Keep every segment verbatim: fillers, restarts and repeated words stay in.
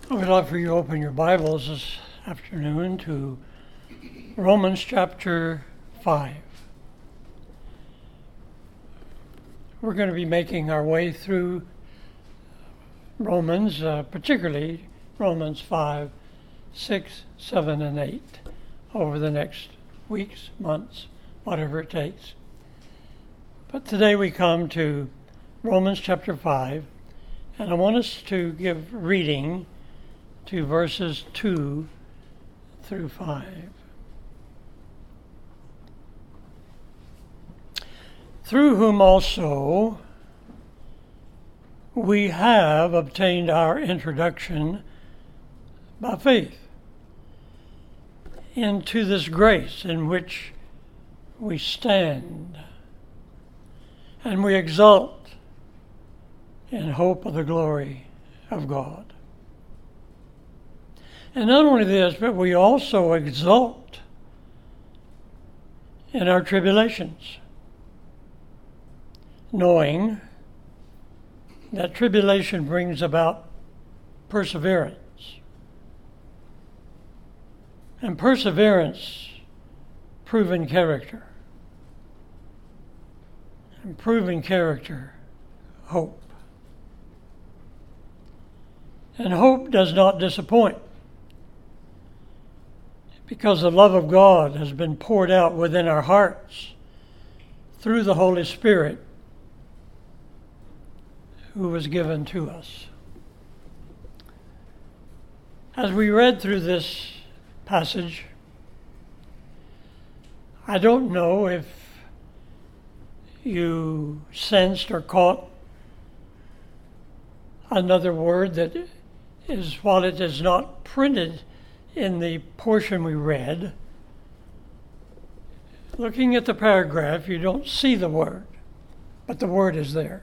I would like for you to open your Bibles this afternoon to Romans chapter five. We're going to be making our way through Romans, uh, particularly Romans five, six, seven, and eight over the next weeks, months, whatever it takes. But today we come to Romans chapter five, and I want us to give reading to verses two through five. Through whom also we have obtained our introduction by faith into this grace in which we stand, and we exult in hope of the glory of God. And not only this, but we also exult in our tribulations, knowing that tribulation brings about perseverance. And perseverance, proven character. And proven character, hope. And hope does not disappoint, because the love of God has been poured out within our hearts through the Holy Spirit who was given to us. As we read through this passage, I don't know if you sensed or caught another word that is, while it is not printed in the portion we read, looking at the paragraph, you don't see the word, but the word is there.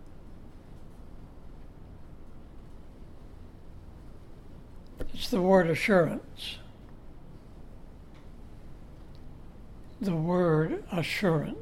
It's the word assurance. The word assurance.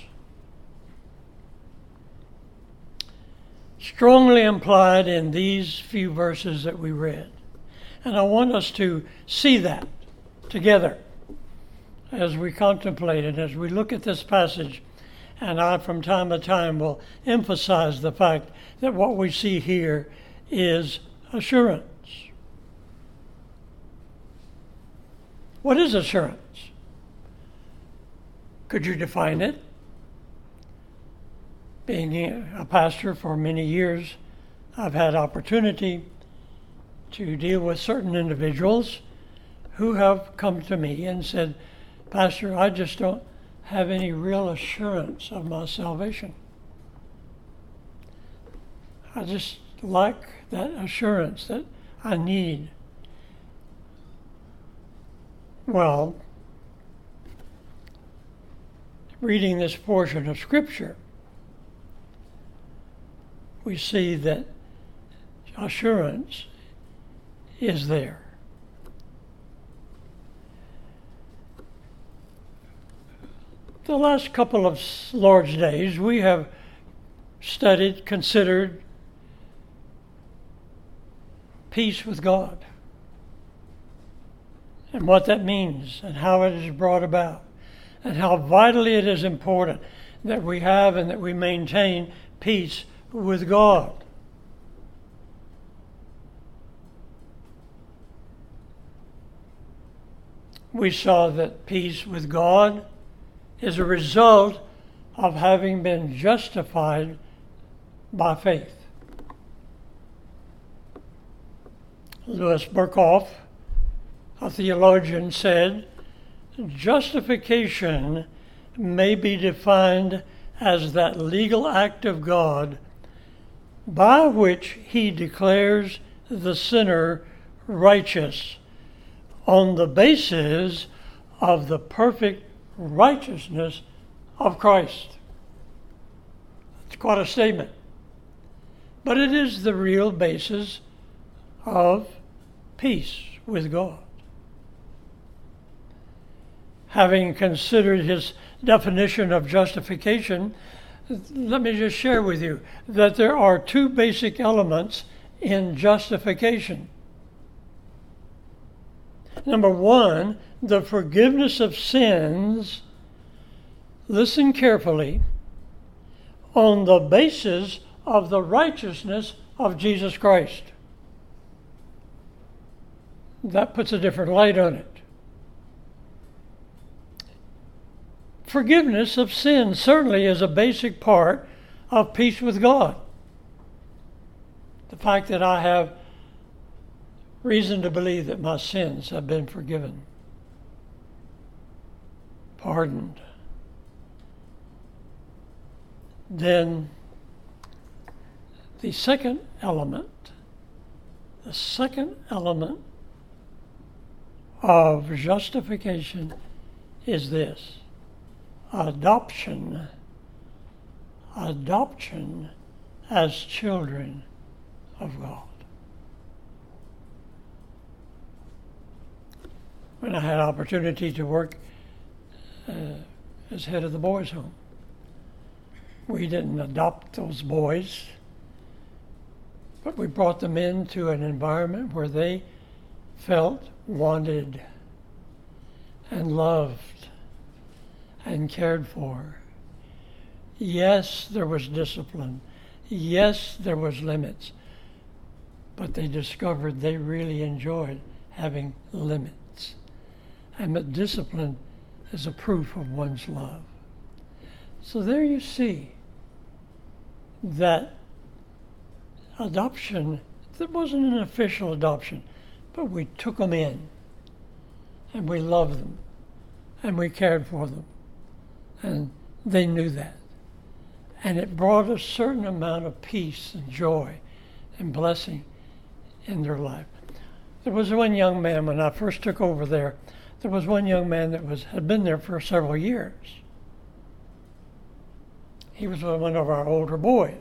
Strongly implied in these few verses that we read. And I want us to see that together as we contemplate it, as we look at this passage. And I, from time to time, will emphasize the fact that what we see here is assurance. What is assurance? Could you define it? Being a pastor for many years, I've had opportunity to deal with certain individuals who have come to me and said, Pastor, I just don't have any real assurance of my salvation. I just lack that assurance that I need. Well, reading this portion of Scripture, we see that assurance is there. The last couple of Lord's days, we have studied, considered peace with God and what that means and how it is brought about and how vitally it is important that we have and that we maintain peace with God. We saw that peace with God is a result of having been justified by faith. Louis Berkhoff, a theologian, said, justification may be defined as that legal act of God by which he declares the sinner righteous on the basis of the perfect righteousness of Christ. It's quite a statement. But it is the real basis of peace with God. Having considered his definition of justification, let me just share with you that there are two basic elements in justification. Number one, the forgiveness of sins, listen carefully, on the basis of the righteousness of Jesus Christ. That puts a different light on it. Forgiveness of sin certainly is a basic part of peace with God. The fact that I have reason to believe that my sins have been forgiven, pardoned. Then the second element, the second element of justification is this: adoption. Adoption as children of God. When I had opportunity to work uh, as head of the boys' home, we didn't adopt those boys, but we brought them into an environment where they felt wanted and loved and cared for. Yes, there was discipline. Yes, there was limits. But they discovered they really enjoyed having limits. And that discipline is a proof of one's love. So there you see that adoption, that wasn't an official adoption, but we took them in and we loved them and we cared for them. And they knew that. And it brought a certain amount of peace and joy and blessing in their life. There was one young man, when I first took over there, there was one young man that was had been there for several years. He was one of our older boys.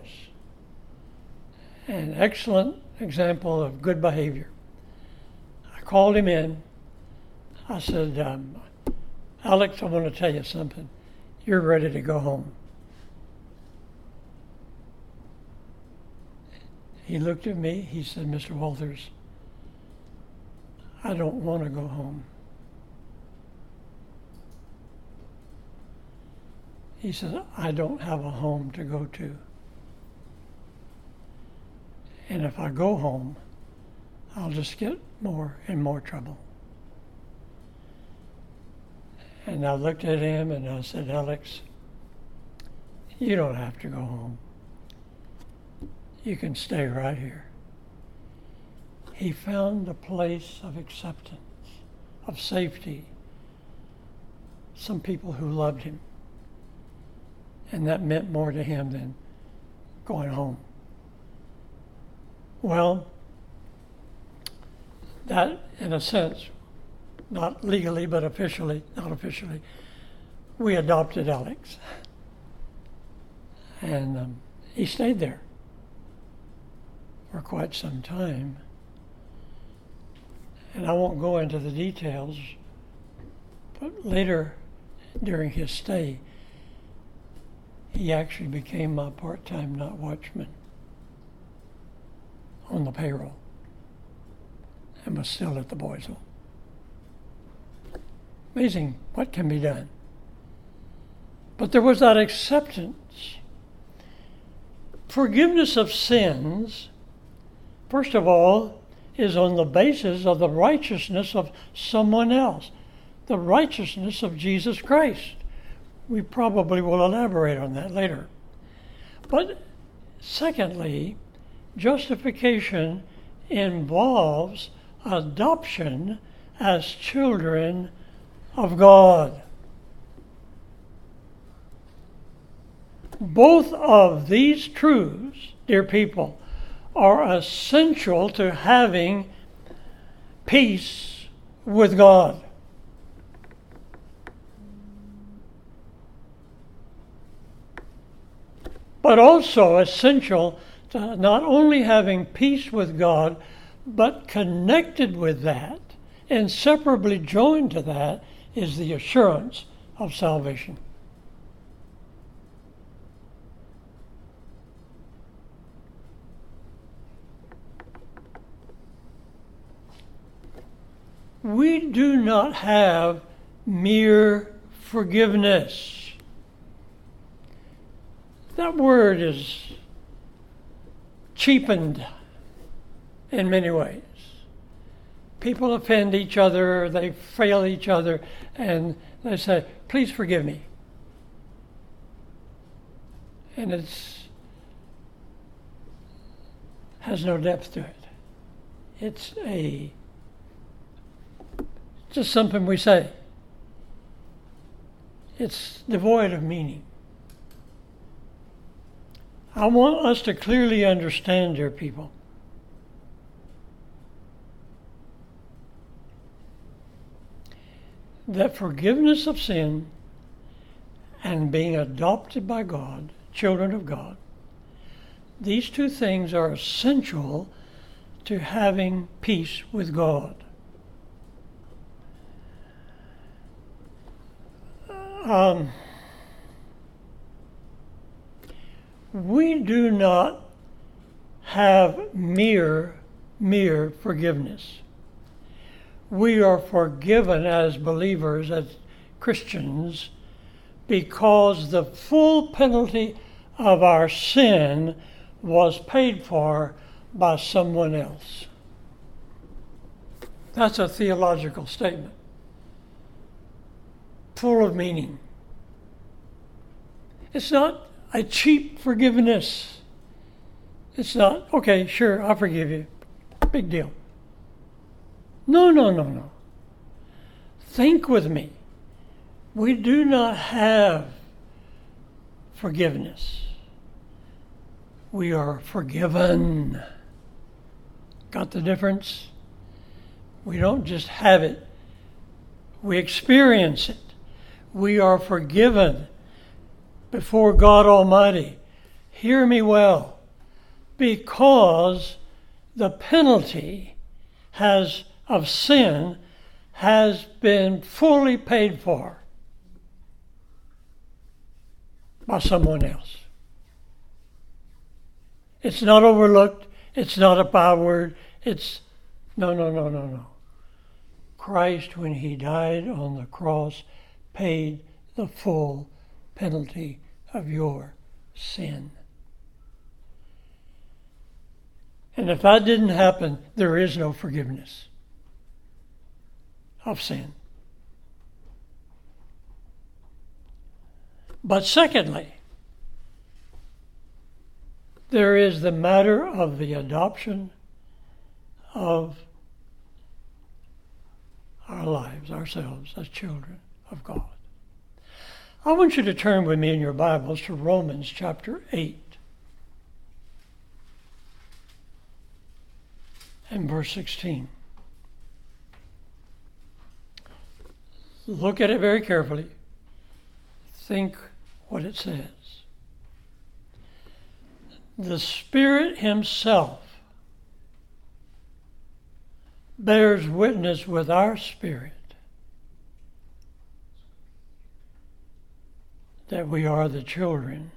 An excellent example of good behavior. I called him in. I said, um, Alex, I want to tell you something. You're ready to go home. He looked at me. He said, Mister Walters, I don't want to go home. He said, I don't have a home to go to. And if I go home, I'll just get more and more trouble. And I looked at him and I said, Alex, you don't have to go home. You can stay right here. He found a place of acceptance, of safety, some people who loved him. And that meant more to him than going home. Well, that, in a sense, not legally, but officially, not officially, we adopted Alex. And um, he stayed there for quite some time. And I won't go into the details, but later during his stay, he actually became my part-time night watchman on the payroll and was still at the boys' home. Amazing what can be done. But there was that acceptance. Forgiveness of sins, first of all, is on the basis of the righteousness of someone else, the righteousness of Jesus Christ. We probably will elaborate on that later. But secondly, justification involves adoption as children of God. Both of these truths, dear people, are essential to having peace with God. But also essential to not only having peace with God, but connected with that, inseparably joined to that, is the assurance of salvation. we do not have mere forgiveness. That word is cheapened in many ways. People offend each other, they fail each other, and they say, please forgive me. And it's has no depth to it. It's a just something we say. It's devoid of meaning. I want us to clearly understand, dear people, that forgiveness of sin and being adopted by God, children of God, these two things are essential to having peace with God. Um, we do not have mere, mere forgiveness. We are forgiven as believers, as Christians, because the full penalty of our sin was paid for by someone else. That's a theological statement, full of meaning. It's not a cheap forgiveness. It's not, okay, sure, I'll forgive you. Big deal. No, no, no, no. Think with me. We do not have forgiveness. We are forgiven. Got the difference? We don't just have it. We experience it. We are forgiven before God Almighty. Hear me well. Because the penalty has of sin has been fully paid for by someone else. It's not overlooked. It's not a byword. It's no, no, no, no, no. Christ, when he died on the cross, paid the full penalty of your sin. And if that didn't happen, there is no forgiveness of sin. But secondly, there is the matter of the adoption of our lives, ourselves, as children of God. I want you to turn with me in your Bibles to Romans chapter eight and verse sixteen. Look at it very carefully. Think what it says. The Spirit himself bears witness with our spirit that we are the children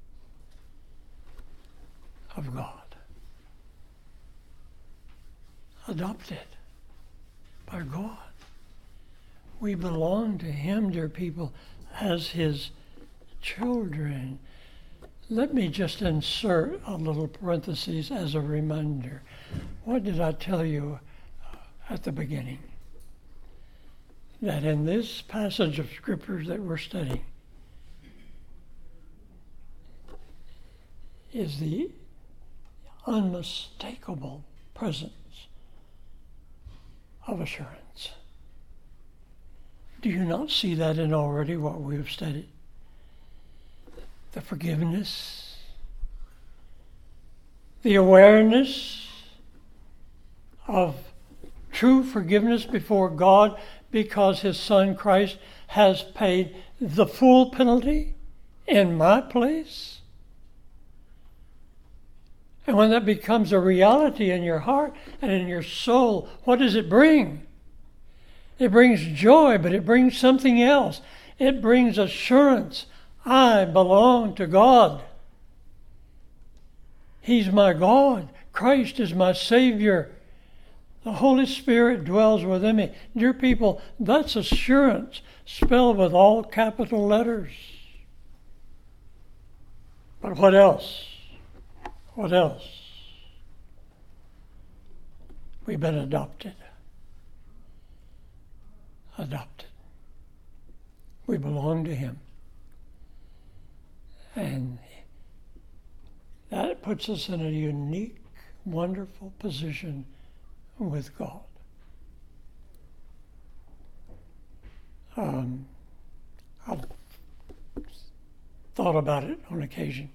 of God. Adopted by God. We belong to him, dear people, as his children. Let me just insert a little parenthesis as a reminder. What did I tell you at the beginning? That in this passage of scriptures that we're studying is the unmistakable presence of assurance. Do you not see that in already what we have studied? The forgiveness, the awareness of true forgiveness before God because his Son Christ has paid the full penalty in my place. And when that becomes a reality in your heart and in your soul, what does it bring? It brings joy, but it brings something else. It brings assurance. I belong to God. He's my God. Christ is my Savior. The Holy Spirit dwells within me. Dear people, that's assurance spelled with all capital letters. But what else? What else? We've been adopted. Adopted. We belong to Him. And that puts us in a unique, wonderful position with God. Um, I've thought about it on occasion.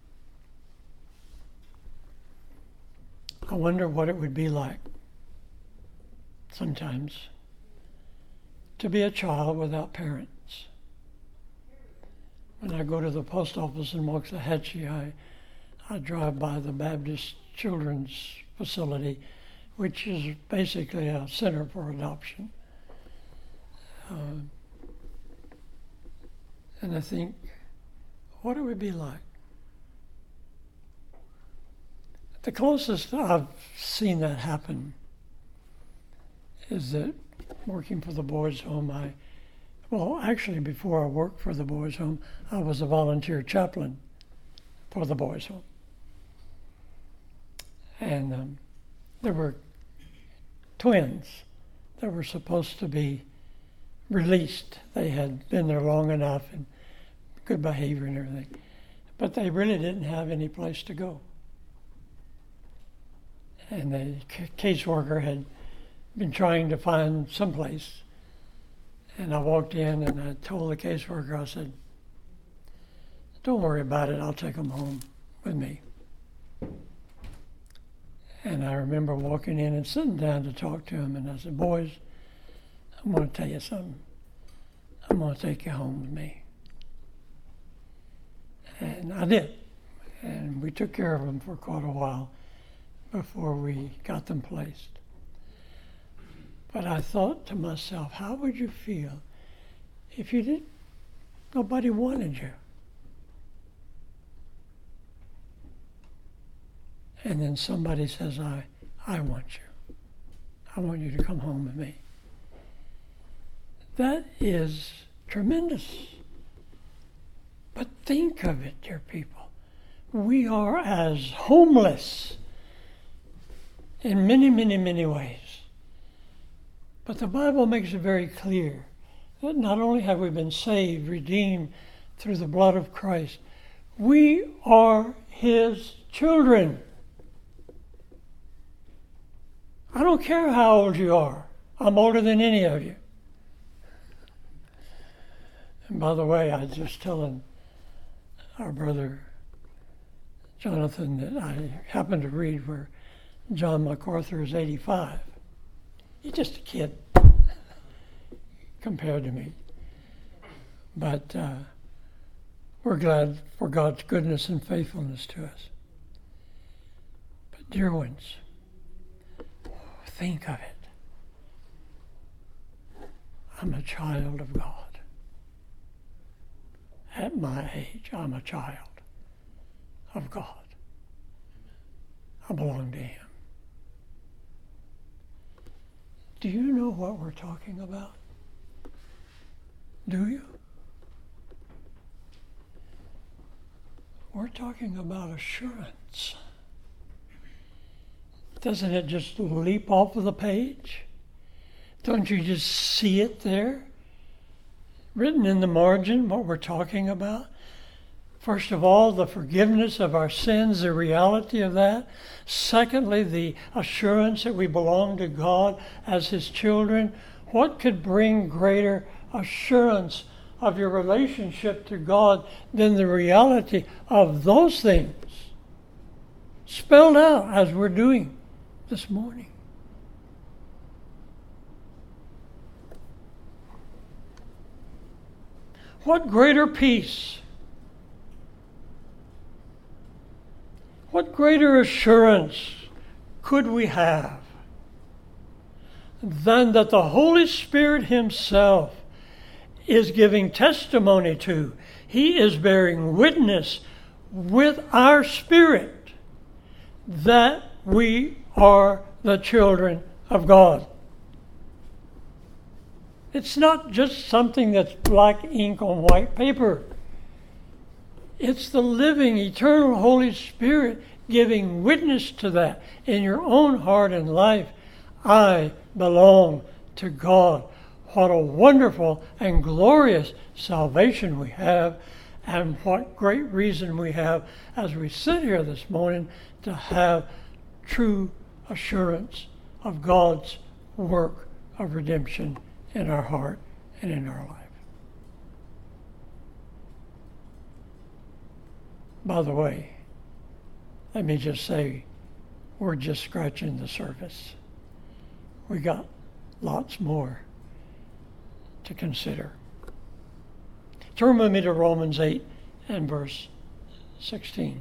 I wonder what it would be like sometimes to be a child without parents. When I go to the post office in Waxahachie, I, I drive by the Baptist Children's Facility, which is basically a center for adoption. Uh, and I think, what it would be like. The closest I've seen that happen is that working for the boys' home, I, well, actually before I worked for the boys' home, I was a volunteer chaplain for the boys' home. And um, there were twins that were supposed to be released. They had been there long enough and good behavior and everything. But they really didn't have any place to go. And the caseworker had been trying to find someplace. And I walked in and I told the caseworker, I said, don't worry about it, I'll take them home with me. And I remember walking in and sitting down to talk to him, and I said, boys, I'm going to tell you something. I'm going to take you home with me. And I did. And we took care of them for quite a while before we got them placed. But I thought to myself, how would you feel if you didn't, nobody wanted you? And then somebody says, I, I want you. I want you to come home with me. That is tremendous. But think of it, dear people. We are as homeless in many, many, many ways. But the Bible makes it very clear that not only have we been saved, redeemed through the blood of Christ, we are His children. I don't care how old you are. I'm older than any of you. And by the way, I was just telling our brother Jonathan that I happened to read where John MacArthur is eighty-five. He's just a kid compared to me. But uh, we're glad for God's goodness and faithfulness to us. But dear ones, think of it. I'm a child of God. At my age, I'm a child of God. I belong to Him. Do you know what we're talking about? Do you? We're talking about assurance. Doesn't it just leap off of the page? Don't you just see it there? Written in the margin, what we're talking about. First of all, the forgiveness of our sins, the reality of that. Secondly, the assurance that we belong to God as His children. What could bring greater assurance of your relationship to God than the reality of those things spelled out as we're doing this morning? What greater peace, what greater assurance could we have than that the Holy Spirit Himself is giving testimony to? He is bearing witness with our spirit that we are the children of God. It's not just something that's black ink on white paper. It's the living, eternal Holy Spirit giving witness to that in your own heart and life. I belong to God. What a wonderful and glorious salvation we have, and what great reason we have as we sit here this morning to have true assurance of God's work of redemption in our heart and in our life. By the way, let me just say, we're just scratching the surface. We got lots more to consider. Turn with me to Romans eight and verse sixteen.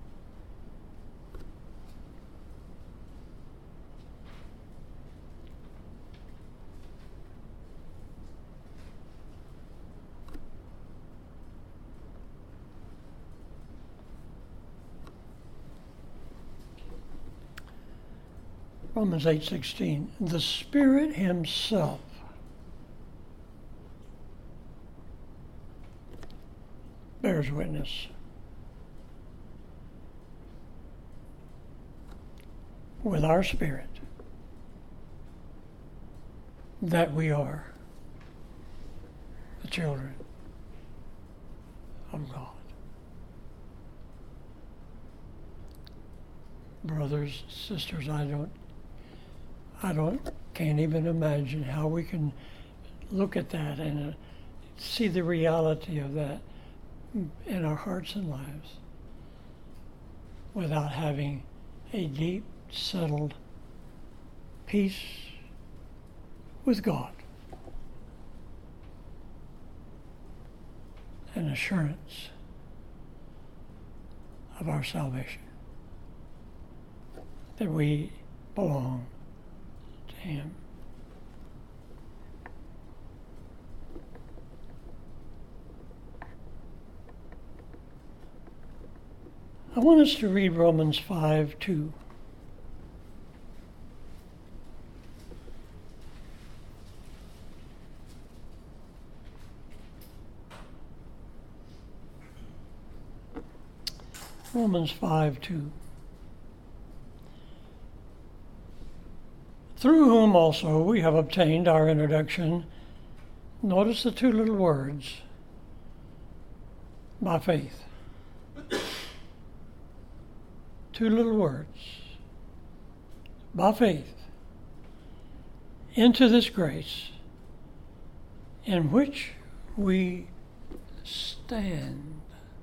Romans eight sixteen. The Spirit Himself bears witness with our spirit that we are the children of God. Brothers, sisters, I don't I don't, can't even imagine how we can look at that and uh, see the reality of that in our hearts and lives without having a deep, settled peace with God and assurance of our salvation, that we belong to Him. I want us to read Romans five two. Romans five two. Through whom also we have obtained our introduction. Notice the two little words. By faith. Two little words. By faith. Into this grace in which we stand.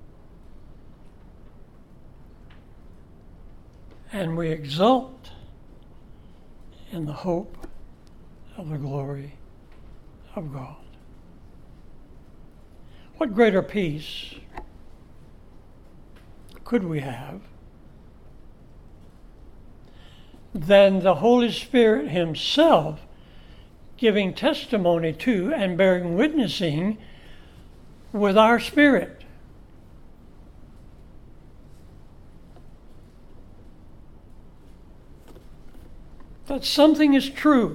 And we exult in the hope of the glory of God. What greater peace could we have than the Holy Spirit Himself giving testimony to and bearing witnessing with our spirit? That something is true.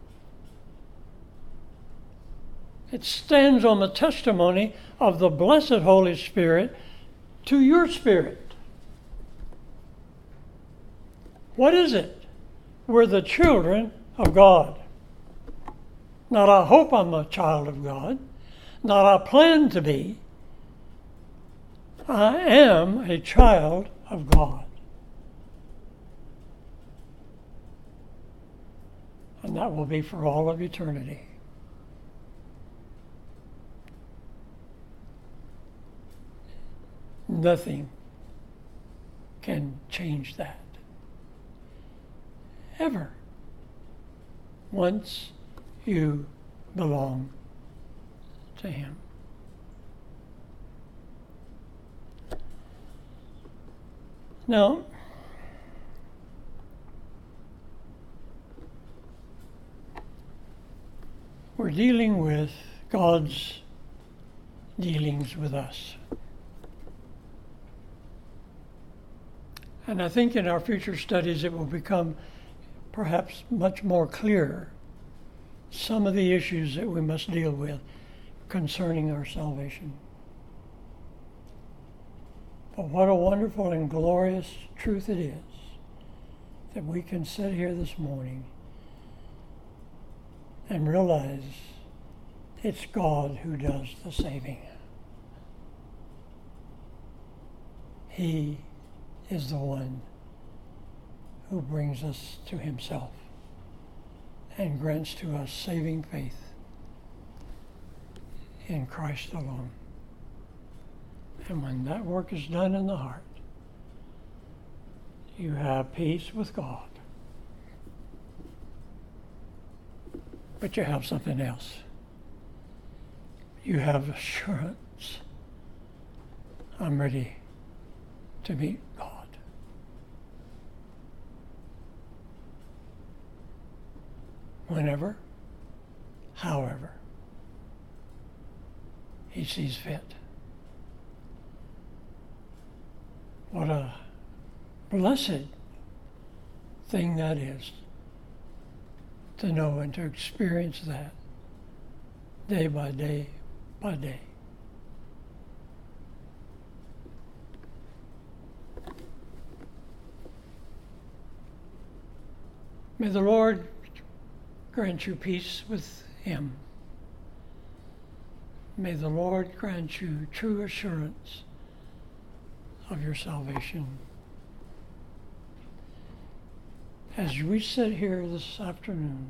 It stands on the testimony of the blessed Holy Spirit to your spirit. What is it? We're the children of God. Not I hope I'm a child of God. Not I plan to be. I am a child of God. And that will be for all of eternity. Nothing can change that. Ever. Once you belong to Him. Now, we're dealing with God's dealings with us. And I think in our future studies it will become perhaps much more clear some of the issues that we must deal with concerning our salvation. But what a wonderful and glorious truth it is that we can sit here this morning and realize it's God who does the saving. He is the one who brings us to himself and grants to us saving faith in Christ alone. And when that work is done in the heart, you have peace with God. But you have something else. You have assurance. I'm ready to meet God. Whenever, however, he sees fit. What a blessed thing that is to know and to experience that day by day by day. May the Lord grant you peace with him. May the Lord grant you true assurance of your salvation. As we sit here this afternoon,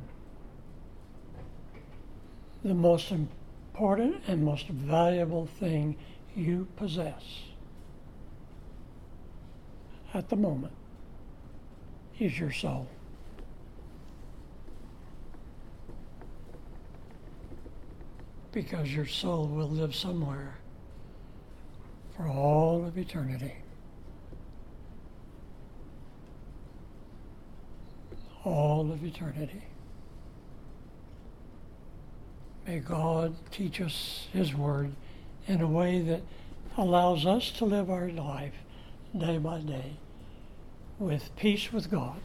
the most important and most valuable thing you possess at the moment is your soul. Because your soul will live somewhere for all of eternity. All of eternity. May God teach us his word in a way that allows us to live our life day by day with peace with God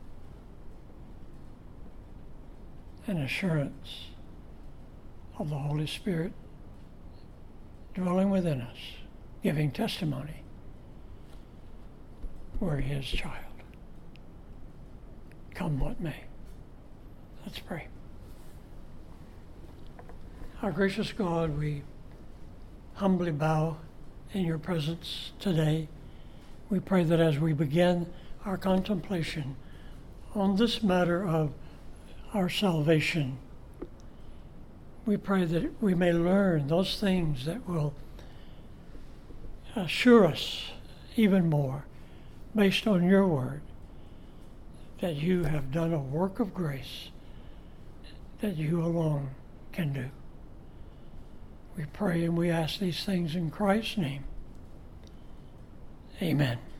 and assurance of the Holy Spirit dwelling within us, giving testimony we're his child. Come what may. Let's pray. Our gracious God, we humbly bow in your presence today. We pray that as we begin our contemplation on this matter of our salvation, we pray that we may learn those things that will assure us even more, based on your word, that you have done a work of grace that you alone can do. We pray and we ask these things in Christ's name. Amen.